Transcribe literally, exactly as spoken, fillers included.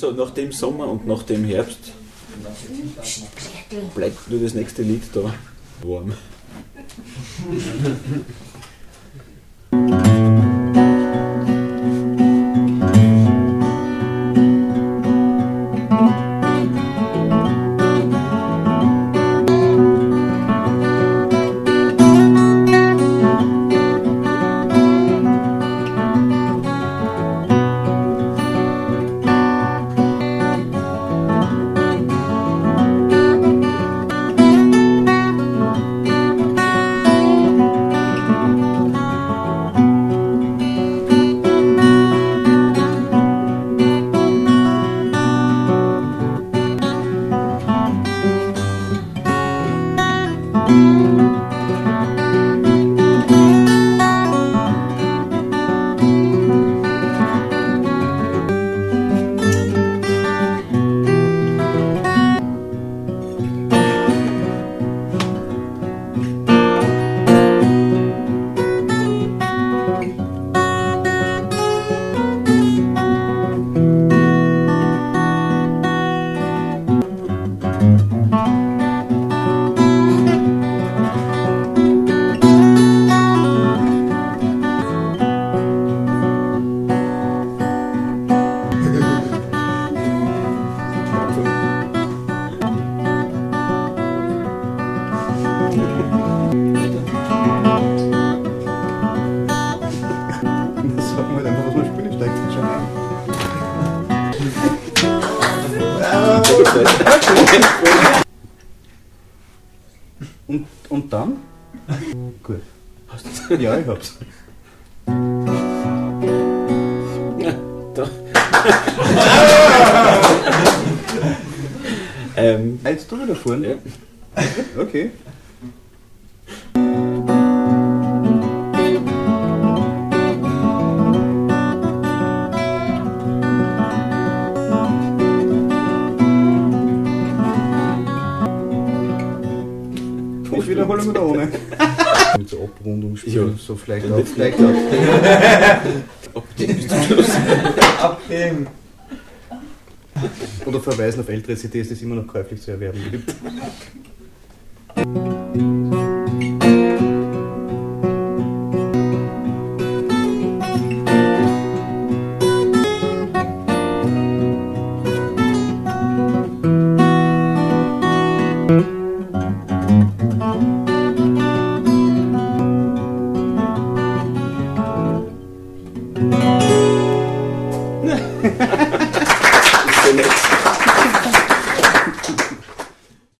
So, nach dem Sommer und nach dem Herbst bleibt nur das nächste Lied da warm. Und, und dann? Gut. Hast du? Ja, ich hab's. Ja, da. ähm, Jetzt du wieder vorne? Ja. Okay. Ich wiederhole mit ohne. Mit so Abrundung spielen, ja. So vielleicht ja, auch. Vielleicht auch. Abdehnen bis zum Schluss. Abdehnen. Oder verweisen auf ältere C Ds, die es immer noch käuflich zu erwerben gibt.